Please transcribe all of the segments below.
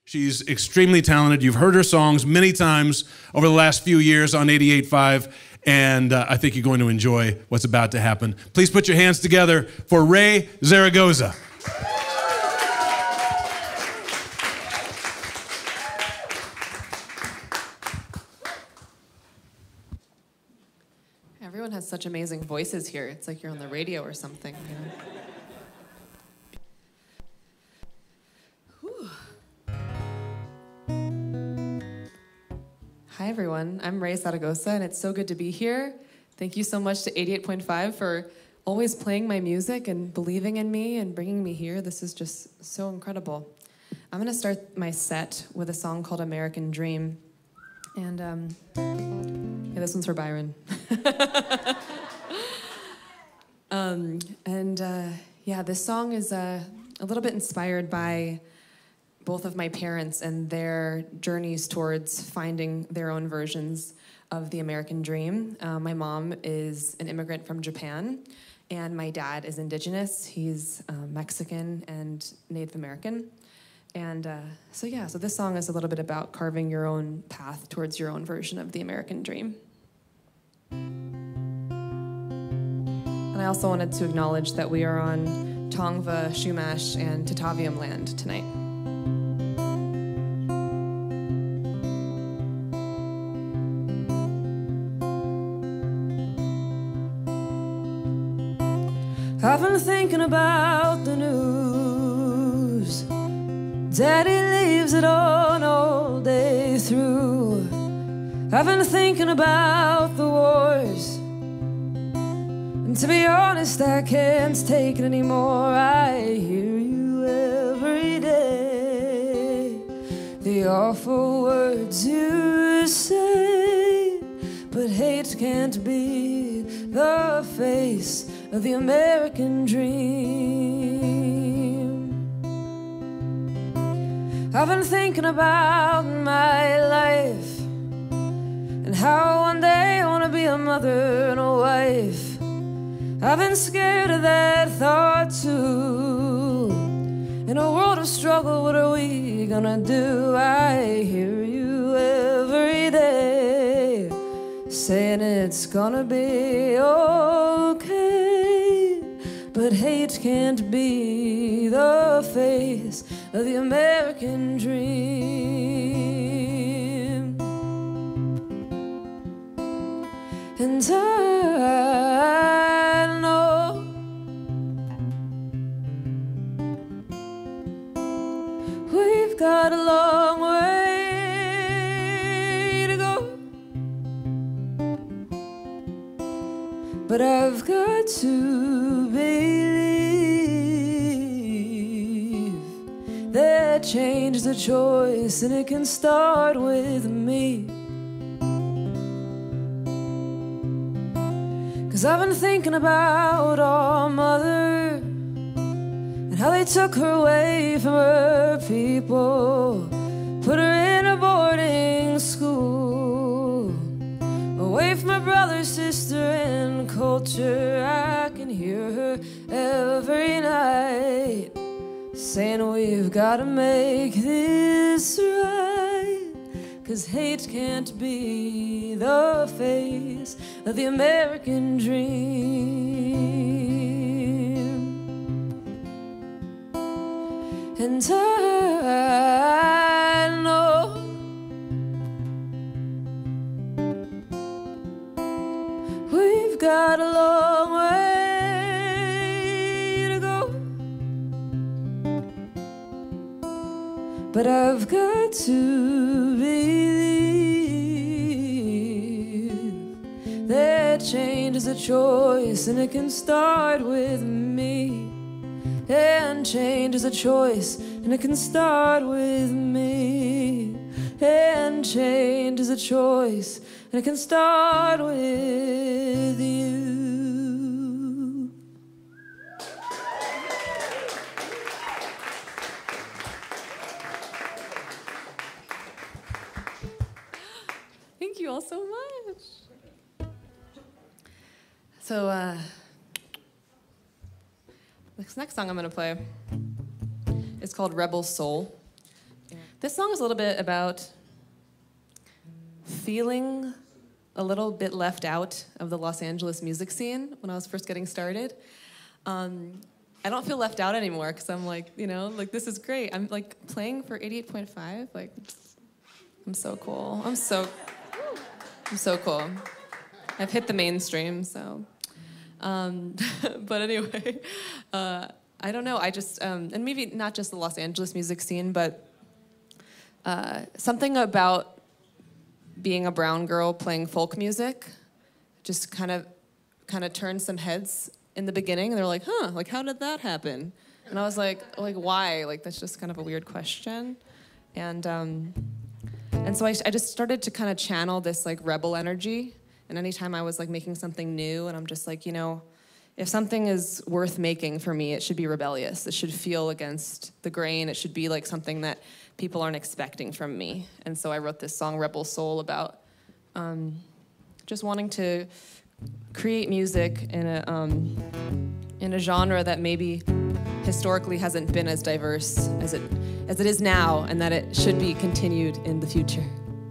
She's extremely talented. You've heard her songs many times over the last few years on 88.5, and I think you're going to enjoy what's about to happen. Please put your hands together for Raye Zaragoza. Everyone has such amazing voices here. It's like you're on the radio or something, you know? Hi, everyone. I'm Raye Zaragoza, and it's so good to be here. Thank you so much to 88.5 for always playing my music and believing in me and bringing me here. This is just so incredible. I'm going to start my set with a song called American Dream. And yeah, this one's for Byron. Yeah, this song is a little bit inspired by both of my parents and their journeys towards finding their own versions of the American dream. My mom is an immigrant from Japan, and my dad is indigenous. He's Mexican and Native American. And so this song is a little bit about carving your own path towards your own version of the American dream. And I also wanted to acknowledge that we are on Tongva, Chumash, and Tataviam land tonight. I've been thinking about the news. Daddy leaves it on all day through. I've been thinking about the wars. And to be honest, I can't take it anymore. I hear you every day. The awful words you say. But hate can't be the face of the American dream. I've been thinking about my life and how one day I want to be a mother and a wife. I've been scared of that thought too. In a world of struggle, what are we gonna do? I hear you every day saying it's gonna be okay. But hate can't be the face of the American dream. And I know we've got a long way to go, but I've got to believe that change is a choice and it can start with me. 'Cause I've been thinking about our mother and how they took her away from her people, put her in a boarding school, away from her brother, sister, and culture. I can hear her every night saying we've got to make this right. 'Cause hate can't be the face of the American dream. And I know we've got a long way to go, but I've got to believe that change is a choice and it can start with me. And change is a choice and it can start with me. And change is a choice and it can start with you. Thank you all so much. So, this next song I'm going to play is called Rebel Soul. This song is a little bit about feeling a little bit left out of the Los Angeles music scene when I was first getting started. I don't feel left out anymore because I'm like, you know, like this is great. I'm like playing for 88.5. Like, I'm so cool. I'm so cool. I've hit the mainstream, so. But anyway, I don't know. I just, and maybe not just the Los Angeles music scene, but something about being a brown girl playing folk music just kind of turned some heads in the beginning. And they're like, huh, like how did that happen? And I was like why? Like that's just kind of a weird question. And so I just started to kind of channel this like rebel energy. And anytime I was like making something new, and I'm just like, you know, if something is worth making for me, it should be rebellious. It should feel against the grain. It should be like something that people aren't expecting from me. And so I wrote this song, Rebel Soul, about just wanting to create music in a genre that maybe historically hasn't been as diverse as it is now, and that it should be continued in the future.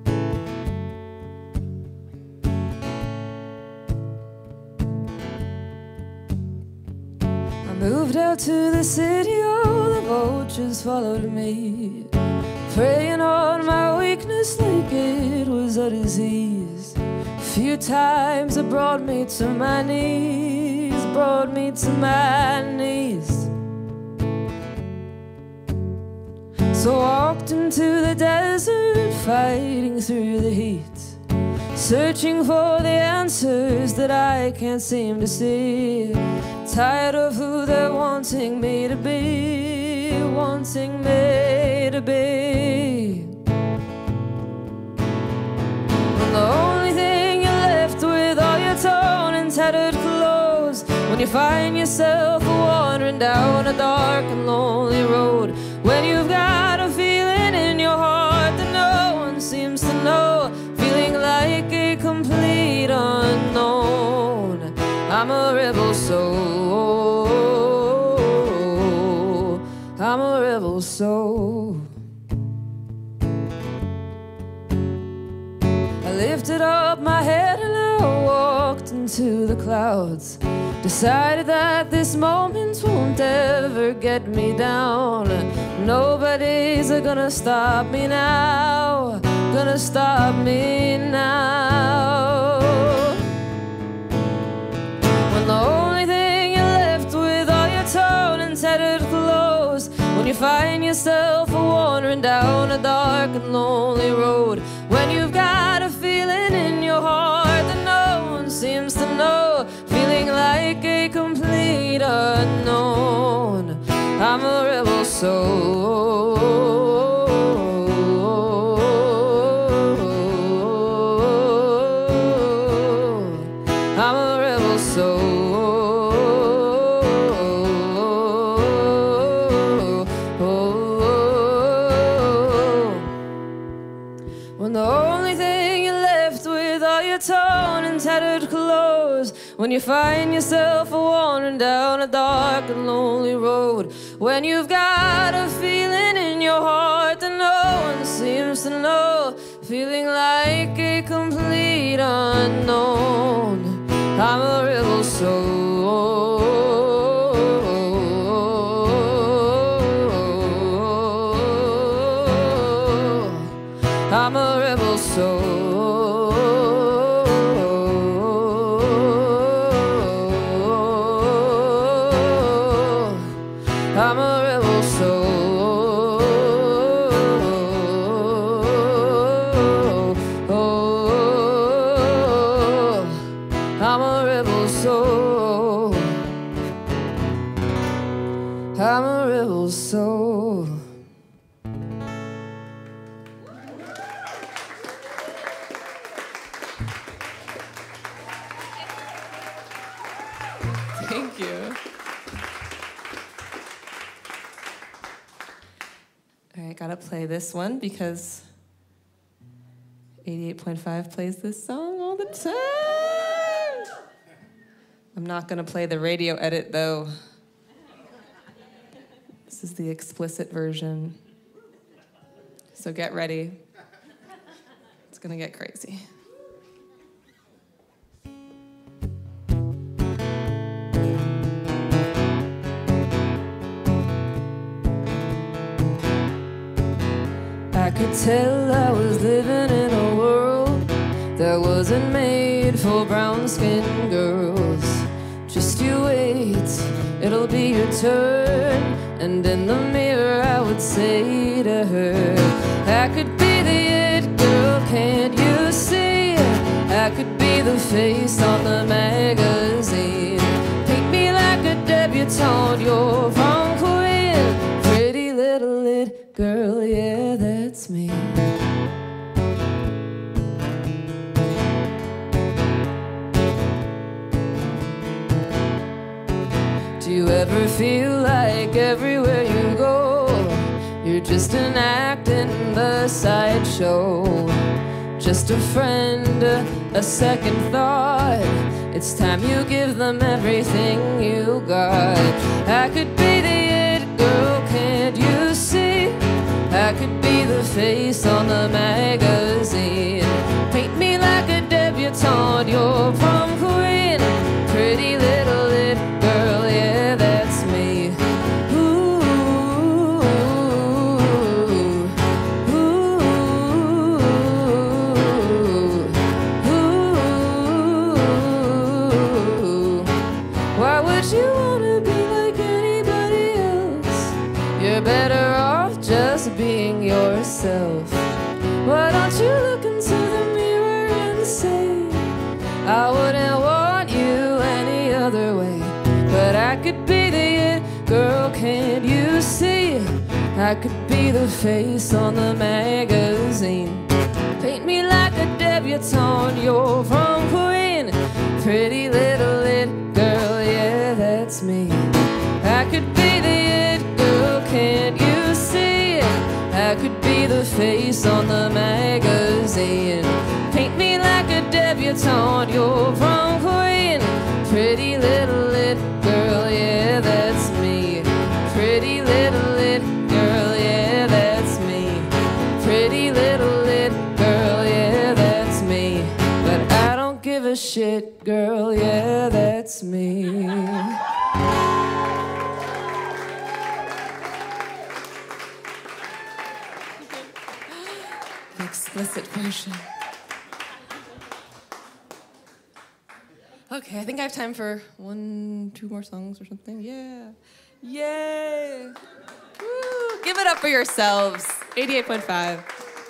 Moved out to the city, all the vultures followed me, preying on my weakness like it was a disease. A few times it brought me to my knees, brought me to my knees. So I walked into the desert, fighting through the heat, searching for the answers that I can't seem to see. Tired of who they're wanting me to be, wanting me to be. And the only thing you're left with are your torn and tattered clothes, when you find yourself wandering down a dark and lonely road, when you've got a feeling in your heart that no one seems to know, feeling like a complete unknown. I'm a rebel soul, I'm a rebel soul. I lifted up my head and I walked into the clouds, decided that this moment won't ever get me down. Nobody's gonna stop me now, gonna stop me now. When the only thing you're left with are your torn and tattered clothes, when you find yourself wandering down a dark and lonely road, when you've got a feeling in your heart that no one seems to know, feeling like a complete unknown. I'm a rebel soul, I'm a rebel soul, when the only thing you're left with are your torn and tattered clothes, when you find yourself wandering down a dark and lonely road, when you've got a feeling in your heart that no one seems to know, feeling like a complete unknown. I'm a rebel soul, I'm a rebel soul, I'm a rebel soul, I'm a rebel soul, I'm a rebel soul. Thank you. All right, gotta play this one because 88.5 plays this song all the time. I'm not gonna play the radio edit though. This is the explicit version. So get ready. It's gonna get crazy. I could tell I was living in a world that wasn't made for brown-skinned girls. Just you wait, it'll be your turn. And in the mirror I would say to her, I could be the it girl, can't you see? I could be the face on the magazine. Paint me like a debutante, you're from Queen. Pretty little it girl, yeah, that's me. Do you ever feel like everywhere you go, you're just an act in the sideshow? Just a friend, a second thought. It's time you give them everything you got. I could be the it girl, can't you see? I could be the face on the magazine. Paint me like a debutante, you're prom queen. Pretty little it girl, yeah, that's me. Ooh, ooh, ooh, ooh. Why would you wanna be like anybody else? You're better off just being yourself. Why don't you look into the mirror and say, I wouldn't want you any other way. But I could be the it girl, can't you see? I could be the face on the magazine. Paint me like a debutante, you're from Queen. Pretty little it girl, yeah, that's me. I could be the it girl, can't you see? I could be the face on the magazine. Paint me like a debutante, you're from Queen. Pretty little it girl, yeah, that's me. Pretty little it girl, yeah, that's me. Pretty little it girl, yeah, that's me. But I don't give a shit, girl, yeah, that's me. Explicit version. Okay, I think I have time for 2 more songs or something. Yeah. Yay! Woo! Give it up for yourselves. 88.5.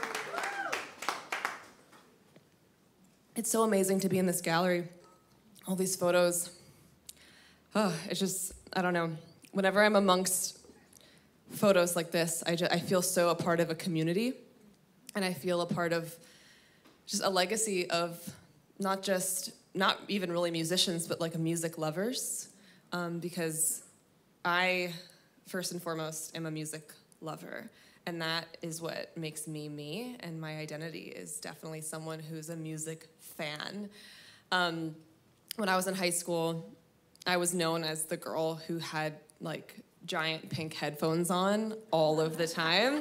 It's so amazing to be in this gallery. All these photos. Oh, it's just, I don't know. Whenever I'm amongst photos like this, I feel so a part of a community. And I feel a part of just a legacy of not even really musicians, but like a music lovers. Because I, first and foremost, am a music lover. And that is what makes me me. And my identity is definitely someone who's a music fan. When I was in high school, I was known as the girl who had like giant pink headphones on all of the time.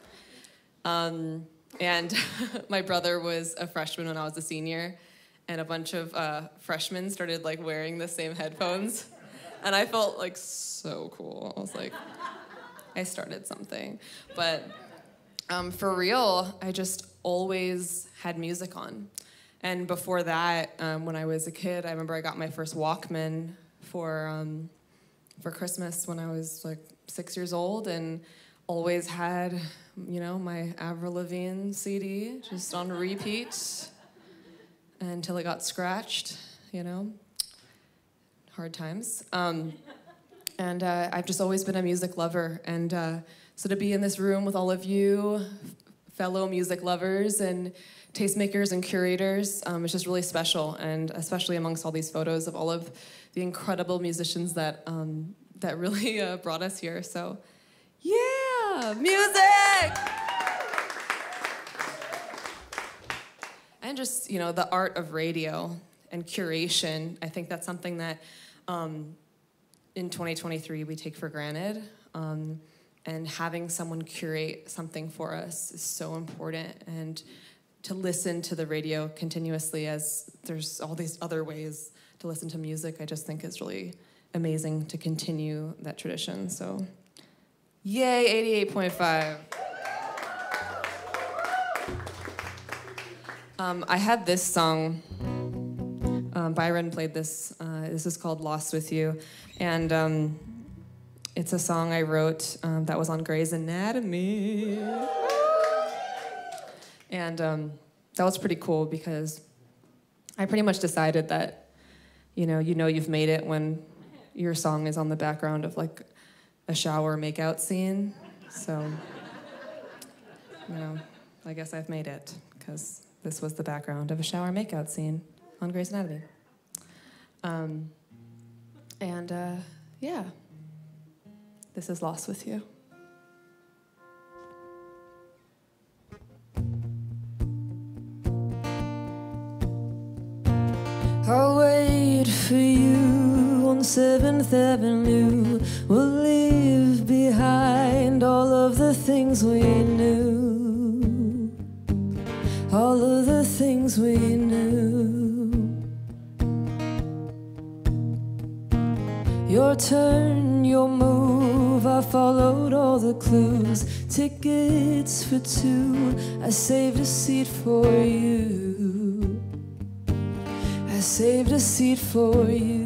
And my brother was a freshman when I was a senior, and a bunch of freshmen started like wearing the same headphones, and I felt like so cool. I was like, I started something. But for real, I just always had music on. And before that, when I was a kid, I remember I got my first Walkman for Christmas when I was like 6 years old, and always had, you know, my Avril Lavigne CD just on repeat until it got scratched, you know. Hard times. And I've just always been a music lover. And so to be in this room with all of you, fellow music lovers and tastemakers and curators, it's just really special. And especially amongst all these photos of all of the incredible musicians that that really brought us here. So, yeah, music! And just, you know, the art of radio and curation. I think that's something that in 2023 we take for granted. and having someone curate something for us is so important. And to listen to the radio continuously, as there's all these other ways to listen to music, I just think is really amazing to continue that tradition. So, yay, 88.5. I had this song. Byron played this. This is called Lost With You. And it's a song I wrote that was on Grey's Anatomy. And that was pretty cool because I pretty much decided that, you know you've made it when your song is on the background of like a shower makeout scene. So, I guess I've made it because this was the background of a shower makeout scene on Grey's Anatomy. Yeah, this is Lost With You. I'll wait for you on 7th Avenue. We'll leave behind all of the things we knew, all of the things we knew. Your turn, your move, I followed all the clues. Tickets for two, I saved a seat for you. I saved a seat for you.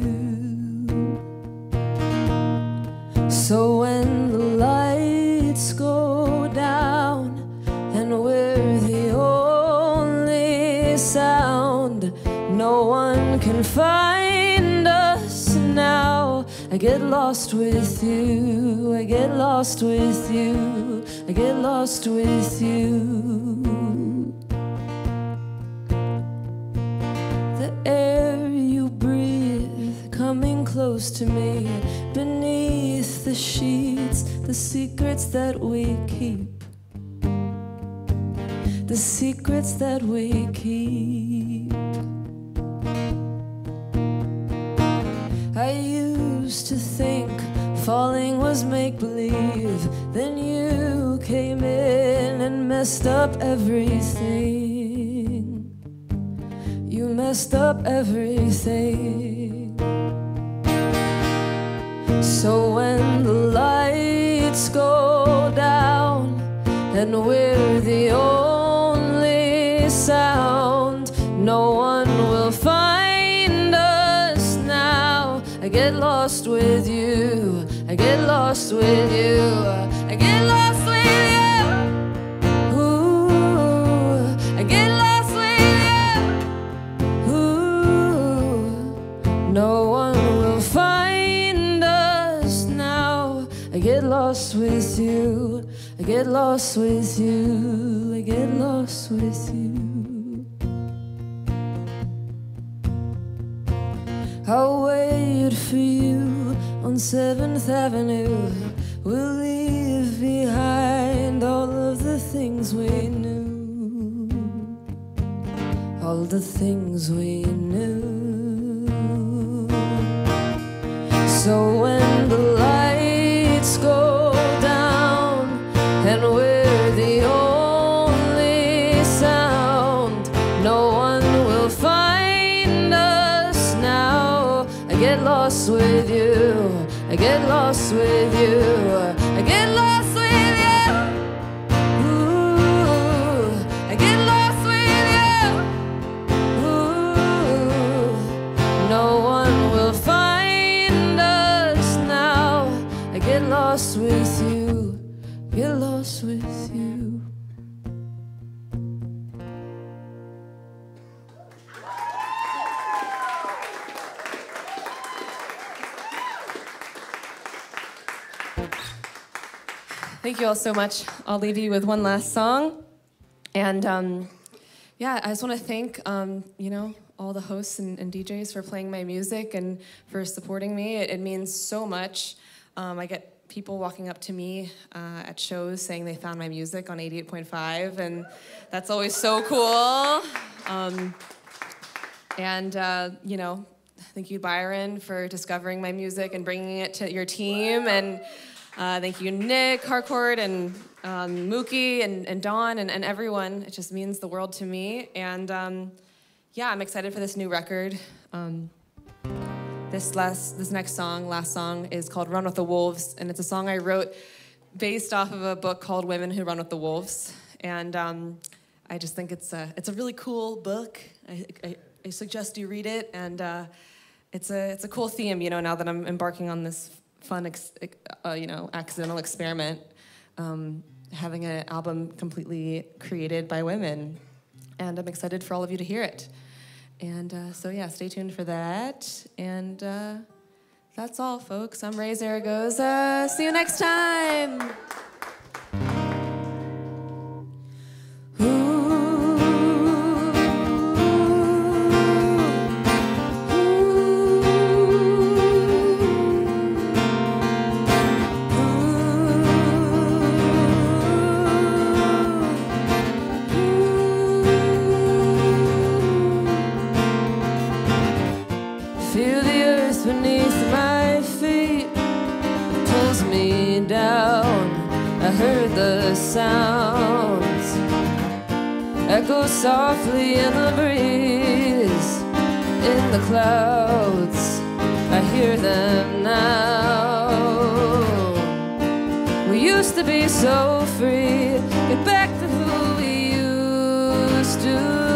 So when the lights go down and we're the only sound, no one can find us now. I get lost with you, I get lost with you, I get lost with you. The air you breathe coming close to me, beneath the sheets, the secrets that we keep, the secrets that we keep. I used to think falling was make-believe. Then you came in and messed up everything. You messed up everything. So when the lights go down and we're the only sound, no one will find us now. I get lost with you, I get lost with you, I get lost with you. Ooh, I get lost with you. Ooh, no one will find us now. I get lost with you, I get lost with you, I get lost with you. I'll wait for you on 7th Avenue. We'll leave behind all of the things we knew, all the things we knew. So when the lights go down and we're the only sound, no one will find us now. I get lost with you, I get lost with you, I get lost with you. Ooh, I get lost with you. Ooh, no one will find us now. I get lost with you, get lost with you. Thank you all so much. I'll leave you with one last song. And yeah, I just want to thank, all the hosts and DJs for playing my music and for supporting me. It means so much. I get people walking up to me at shows saying they found my music on 88.5, and that's always so cool. Thank you, Byron, for discovering my music and bringing it to your team. And Thank you, Nick Harcourt and Mookie and Dawn and everyone. It just means the world to me. And yeah, I'm excited for this new record. This next song, last song, is called Run with the Wolves, and it's a song I wrote based off of a book called Women Who Run with the Wolves. And I just think it's a really cool book. I suggest you read it, and it's a cool theme, you know, now that I'm embarking on this fun, accidental experiment, having an album completely created by women. And I'm excited for all of you to hear it. And so yeah, stay tuned for that. And that's all, folks. I'm Rae Zaragoza. See you next time. Feel the earth beneath my feet, it pulls me down. I heard the sounds echo softly in the breeze, in the clouds. I hear them now. We used to be so free. Get back to who we used to.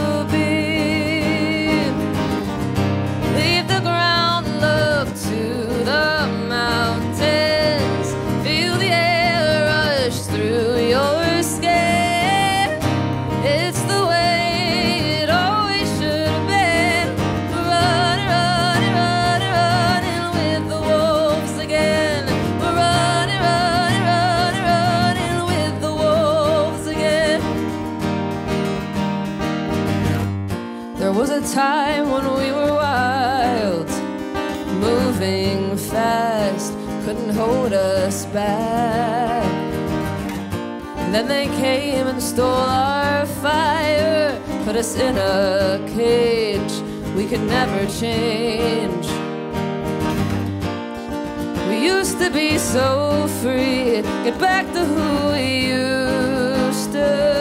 There was a time when we were wild, moving fast, couldn't hold us back. And then they came and stole our fire, put us in a cage we could never change. We used to be so free, get back to who we used to